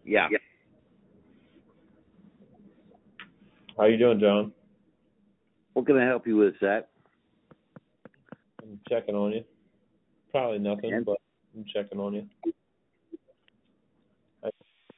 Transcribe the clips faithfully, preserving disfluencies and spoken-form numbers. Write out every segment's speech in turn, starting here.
Yeah. How you doing, John? What can I help you with, Zach? I'm checking on you. Probably nothing, And? but I'm checking on you. I...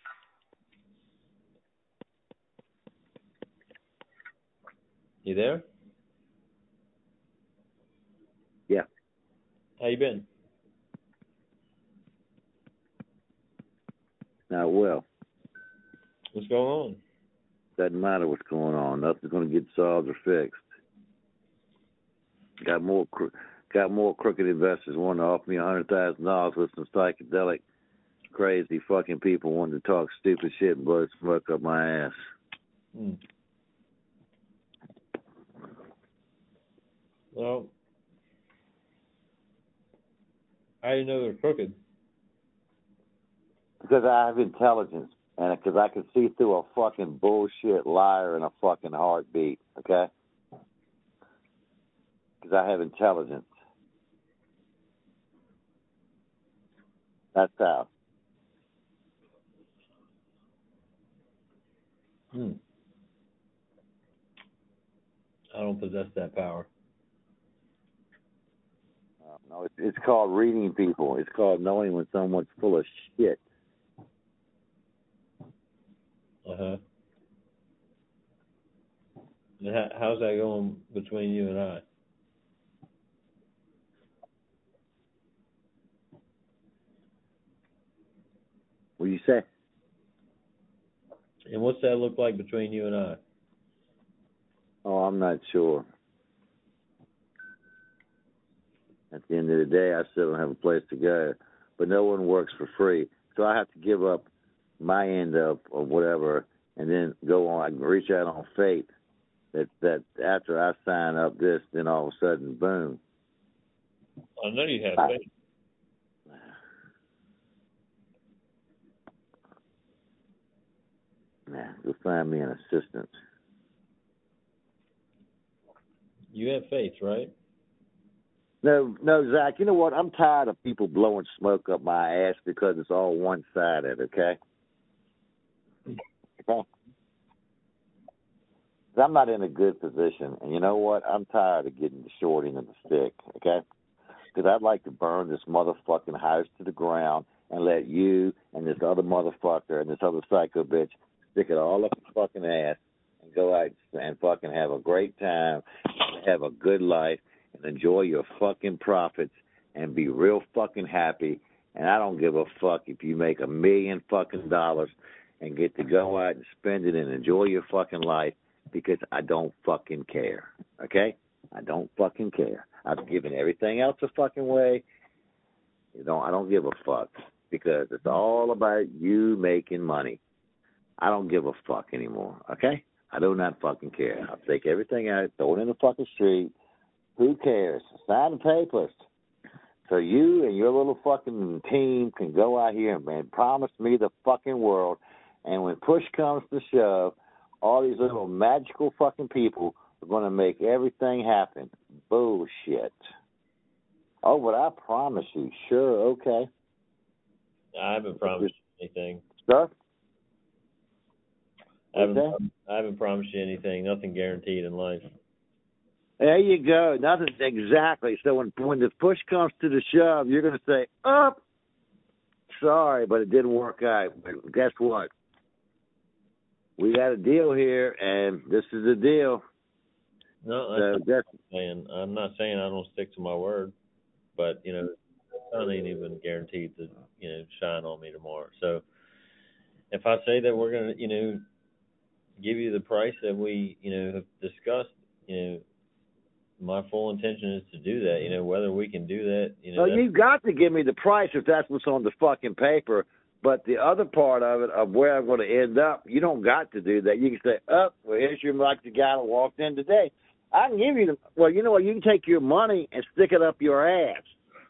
You there? Yeah. How you been? Not well. What's going on? Doesn't matter what's going on. Nothing's going to get solved or fixed. Got more, cro- got more crooked investors wanting to offer me a hundred thousand dollars with some psychedelic, crazy fucking people wanting to talk stupid shit and blow smoke up my ass. Hmm. Well, how do you know they're crooked? Because I have intelligence, and because I can see through a fucking bullshit liar and a fucking heartbeat, okay? Because I have intelligence. That's how. Hmm. I don't possess that power. Uh, no, it's, it's called reading people. It's called knowing when someone's full of shit. Uh-huh. And how, how's that going between you and I? What do you say? And what's that look like between you and I? Oh, I'm not sure. At the end of the day, I still don't have a place to go. But no one works for free. So I have to give up my end of, of whatever and then go on. I can reach out on fate that, that after I sign up this, then all of a sudden, boom. I know you have faith. Nah, go find me an assistant. You have faith, right? No, no, Zach, you know what? I'm tired of people blowing smoke up my ass because it's all one-sided, okay? Okay? I'm not in a good position, and you know what? I'm tired of getting the short end of the stick, okay? Because I'd like to burn this motherfucking house to the ground and let you and this other motherfucker and this other psycho bitch stick it all up your fucking ass and go out and fucking have a great time, have a good life, and enjoy your fucking profits and be real fucking happy. And I don't give a fuck if you make a million fucking dollars and get to go out and spend it and enjoy your fucking life, because I don't fucking care, okay? I don't fucking care. I've given everything else a fucking way. You know, I don't give a fuck because it's all about you making money. I don't give a fuck anymore, okay? I do not fucking care. I'll take everything out, throw it in the fucking street. Who cares? Sign the papers. So you and your little fucking team can go out here and, and promise me the fucking world. And when push comes to shove, all these little magical fucking people are going to make everything happen. Bullshit. Oh, but I promise you. Sure, okay. I haven't promised you anything. Sir? I haven't, I haven't promised you anything. Nothing guaranteed in life. There you go. Nothing exactly. So when when the push comes to the shove, you're going to say, "Oh, sorry, but it didn't work out." But guess what? We got a deal here, and this is the deal. No, so that's not what I'm saying. I'm not saying I don't stick to my word, but you know, the sun ain't even guaranteed to you know shine on me tomorrow. So if I say that we're gonna you know give you the price that we you know have discussed, you know, my full intention is to do that. You know, whether we can do that, you know. Well, you've got to give me the price if that's what's on the fucking paper. But the other part of it, of where I'm going to end up, you don't got to do that. You can say, oh, well, here's your, like the guy that walked in today. I can give you the, well, you know what, you can take your money and stick it up your ass.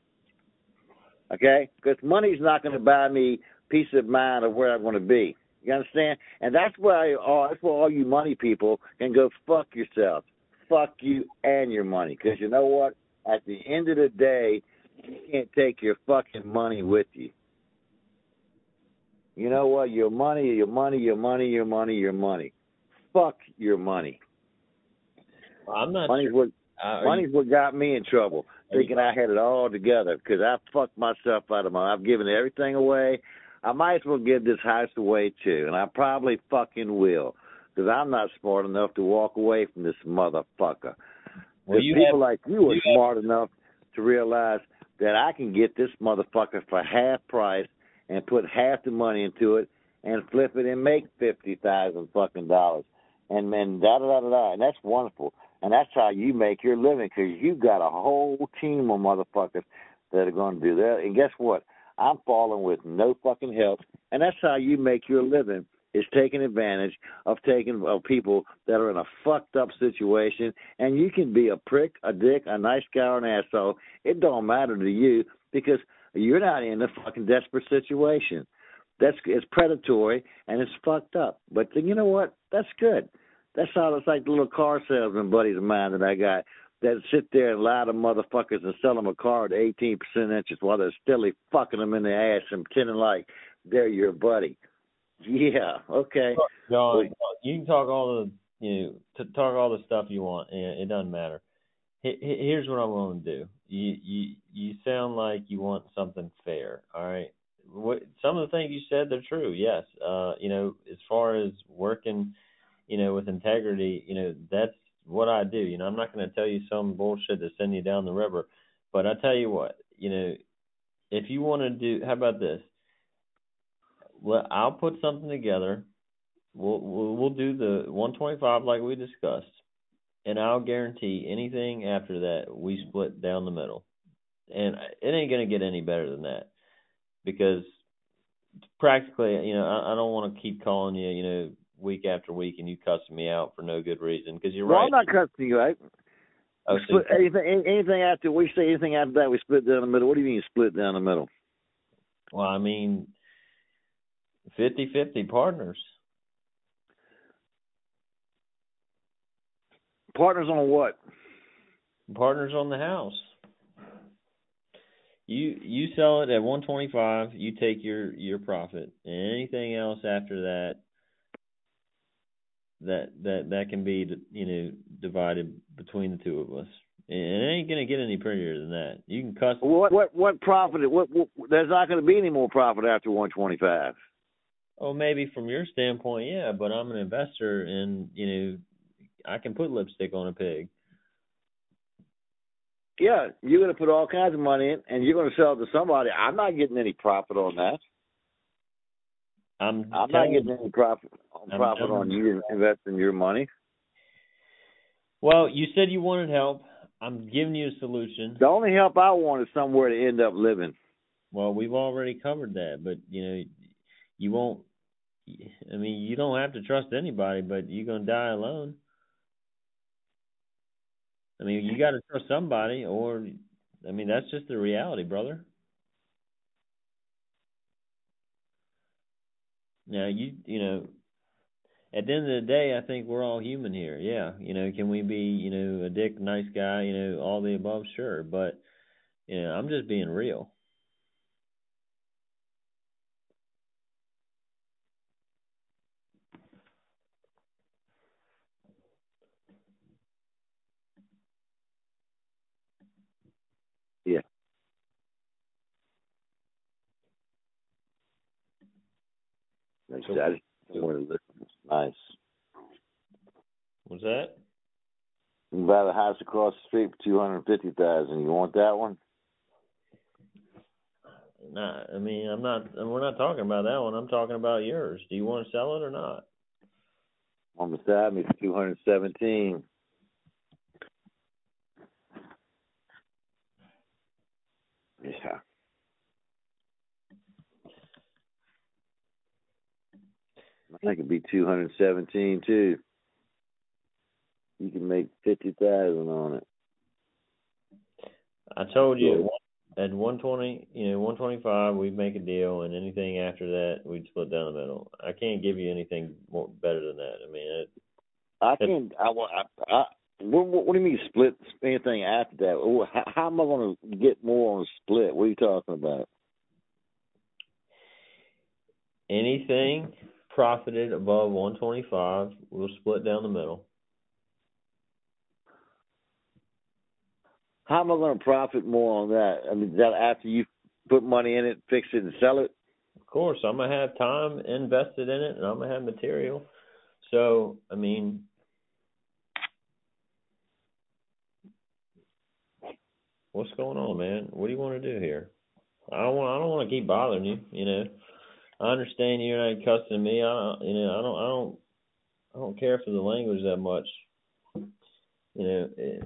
Okay? Because money's not going to buy me peace of mind of where I'm going to be. You understand? And that's why all, that's why all you money people can go fuck yourselves. Fuck you and your money. Because you know what? At the end of the day, you can't take your fucking money with you. You know what? Your money, your money, your money, your money, your money. Fuck your money. I'm not Money's sure. what Uh, money's you, what got me in trouble, thinking you, I had it all together because I fucked myself out of my. I've given everything away. I might as well give this house away too, and I probably fucking will because I'm not smart enough to walk away from this motherfucker. well, Because you people have, like you are you smart enough to realize that I can get this motherfucker for half price and put half the money into it and flip it and make fifty thousand fucking dollars, and then da da da da da, and that's wonderful. And that's how you make your living because you got a whole team of motherfuckers that are going to do that. And guess what? I'm falling with no fucking help, and that's how you make your living. Is taking advantage of taking of people that are in a fucked up situation, and you can be a prick, a dick, a nice guy, or an asshole. It don't matter to you because you're not in a fucking desperate situation. That's it's predatory and it's fucked up. But you know what? That's good. That's how it's like the little car salesman buddies of mine that I got that sit there and lie to motherfuckers and sell them a car at eighteen percent interest while they're still fucking them in the ass and pretending like they're your buddy. Yeah, okay. John, Well, you can talk all the you know to talk all the stuff you want. It, it doesn't matter. H- here's what I'm going to do. You you you sound like you want something fair. All right. What some of the things you said, they're true. Yes. Uh, you know, as far as working, you know, with integrity, you know, that's what I do. You know, I'm not going to tell you some bullshit to send you down the river, but I tell you what, you know, if you want to do, how about this? Well, I'll put something together. We'll we'll, we'll do the one twenty-five like we discussed, and I'll guarantee anything after that we split down the middle, and it ain't gonna get any better than that because practically, you know, I, I don't want to keep calling you, you know, week after week and you cussing me out for no good reason because you're well, right. I'm not cussing you out. Oh, so Split, anything, anything after we say anything after that, we split down the middle. What do you mean split down the middle? well, I mean, fifty-fifty partners. Partners on what? Partners on the house. You you sell it at one twenty-five. You take your, your profit, and anything else after that, that that that can be you know divided between the two of us. And it ain't gonna get any prettier than that. You can cuss. What what what profit? What, what there's not going to be any more profit after one twenty-five. Oh, maybe from your standpoint, yeah. But I'm an investor, and you know I can put lipstick on a pig. Yeah, you're going to put all kinds of money in, and you're going to sell it to somebody. I'm not getting any profit on that. I'm I'm not telling, getting any profit I'm profit on you investing your money. Well, you said you wanted help. I'm giving you a solution. The only help I want is somewhere to end up living. Well, we've already covered that, but you know, you won't. I mean, you don't have to trust anybody, but you're gonna die alone. I mean, you got to trust somebody, or I mean, that's just the reality, brother. Now, you you know, at the end of the day, I think we're all human here. Yeah, you know, can we be, you know, a dick, nice guy, you know, all the above? Sure, but you know, I'm just being real. Yeah. Like So, I just want to listen. It's nice. what's that? You can buy the house across the street for two hundred fifty thousand. You want that one? Nah, I mean, I'm not. We're not talking about that one. I'm talking about yours. Do you want to sell it or not? On beside me for two hundred seventeen. Yeah. I could be two hundred seventeen too. You can make fifty thousand on it. I told you at one twenty, you know, one twenty-five, we'd make a deal, and anything after that, we'd split down the middle. I can't give you anything more better than that. I mean, it, I can't. I want. I, I, what, what do you mean split anything after that? How, how am I going to get more on a split? What are you talking about? anything profited above one twenty-five, we'll split down the middle. How am I going to profit more on that? I mean, is that after you put money in it, fix it, and sell it? Of course, I'm going to have time invested in it, and I'm going to have material. So, I mean, what's going on, man? What do you want to do here? I don't want. I don't want to keep bothering you. You know, I understand you're not cussing me. I, you know, I don't. I don't. I don't care for the language that much. You know, it,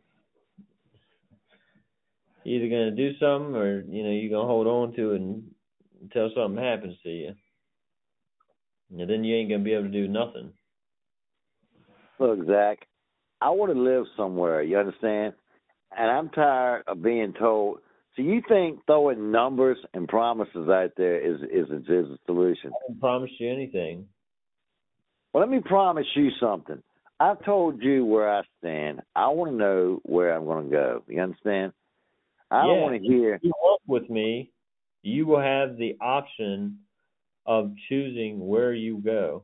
you're either gonna do something, or you know, you're gonna hold on to it and until something happens to you. And then you ain't gonna be able to do nothing. Look, Zach, I want to live somewhere. You understand? And I'm tired of being told. So you think throwing numbers and promises out there is is a, is a solution? I haven't promised you anything. Well, let me promise you something. I've told you where I stand. I want to know where I'm going to go. You understand? I yeah, don't want to hear. If you work with me, you will have the option of choosing where you go.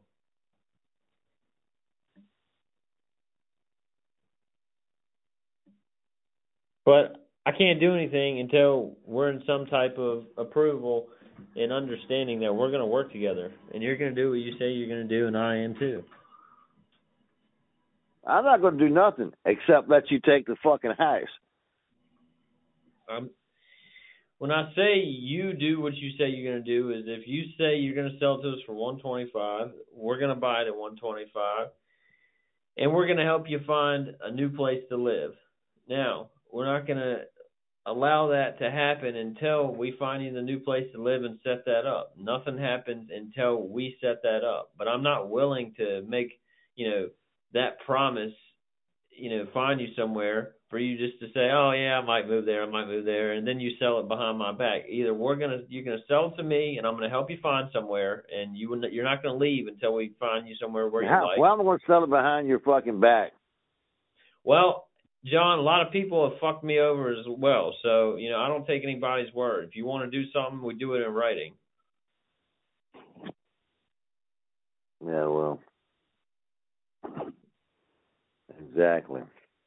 But I can't do anything until we're in some type of approval and understanding that we're going to work together. And you're going to do what you say you're going to do, and I am too. I'm not going to do nothing except let you take the fucking house. Um, when I say you do what you say you're going to do, is if you say you're going to sell it to us for one twenty-five, we're going to buy it at one twenty-five, and we're going to help you find a new place to live. Now, we're not going to allow that to happen until we find you the new place to live and set that up. Nothing happens until we set that up. But I'm not willing to make, you know, that promise, you know, find you somewhere for you just to say, oh yeah, I might move there, I might move there, and then you sell it behind my back. Either we're gonna, you're gonna sell it to me, and I'm gonna help you find somewhere, and you you're not gonna leave until we find you somewhere where you like. Well, I'm going to sell it behind your fucking back. Well, John, a lot of people have fucked me over as well, so you know I don't take anybody's word. If you want to do something, we do it in writing. Yeah, well, exactly.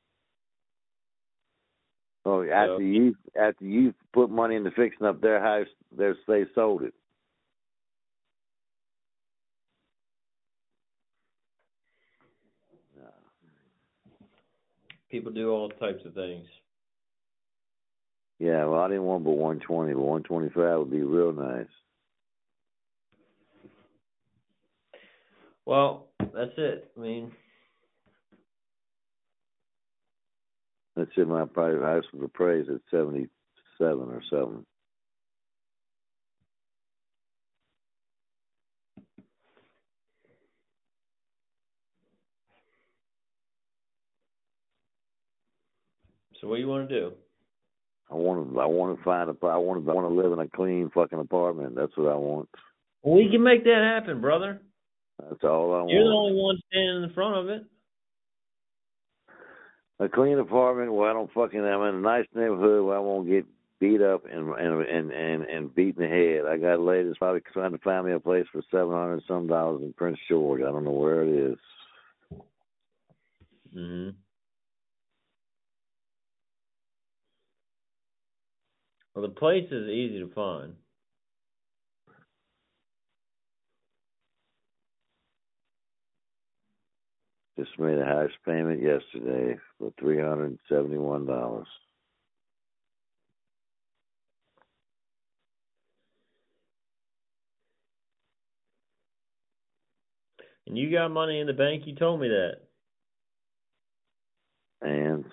Oh, after So, you after you put money into fixing up their house, they they sold it. people do all types of things. Yeah, well, I didn't want but one twenty, but one twenty-five would be real nice. Well, that's it. I mean, That's it. My private house was appraised at seventy-seven or something. so what do you want to do? I want to. I want to find a. I want to. I want to live in a clean fucking apartment. That's what I want. We can make that happen, brother. That's all I You're the want. only one standing in front of it. A clean apartment where I don't fucking. I'm in a nice neighborhood where I won't get beat up and and and and, and beat in the head. I got a lady that's probably trying to find me a place for seven hundred some dollars in Prince George. I don't know where it is. Mm-hmm. Well, the place is easy to find. Just made a house payment yesterday for three hundred and seventy-one dollars. And you got money in the bank. You told me that. And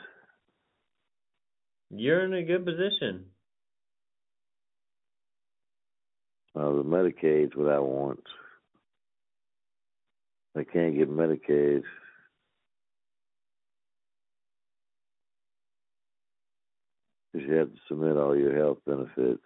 You're in a good position. uh, the Medicaid's what I want. I can't get Medicaid. Because you have to submit all your health benefits.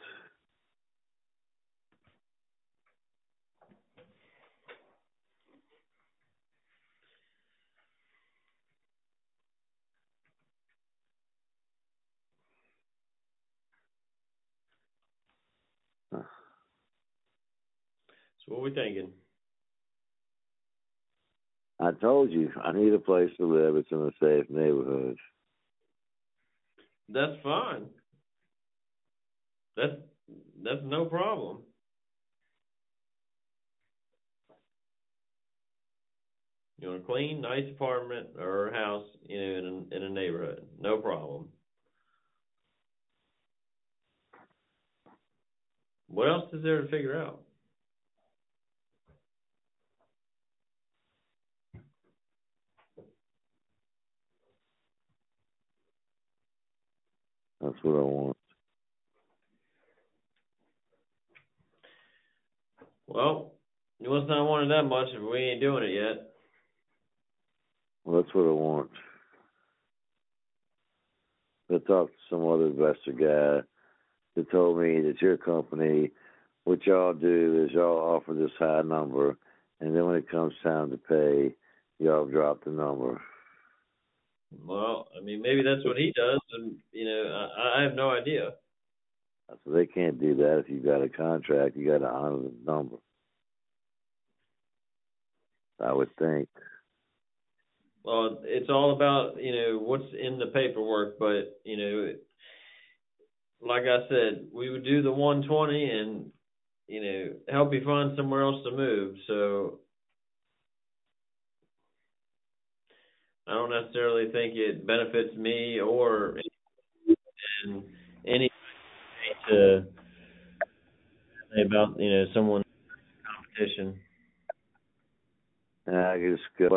So what we thinking? I told you, I need a place to live. It's in a safe neighborhood. That's fine. That's that's no problem. You want a clean, nice apartment or house, you know, in a, in a neighborhood. No problem. What else is there to figure out? That's what I want. Well, you must not want it that much if we ain't doing it yet. Well, that's what I want. I talked to some other investor guy that told me that your company, what y'all do is y'all offer this high number, and then when it comes time to pay, y'all drop the number. Well, I mean, maybe that's what he does, and you know, I, I have no idea. So they can't do that. If you got a contract, you got to honor the number, I would think. Well, it's all about, you know, what's in the paperwork, but you know, like I said, we would do the one twenty and, you know, help you find somewhere else to move. So I don't necessarily think it benefits me or in any way to say about, you know, someone competition. And I just go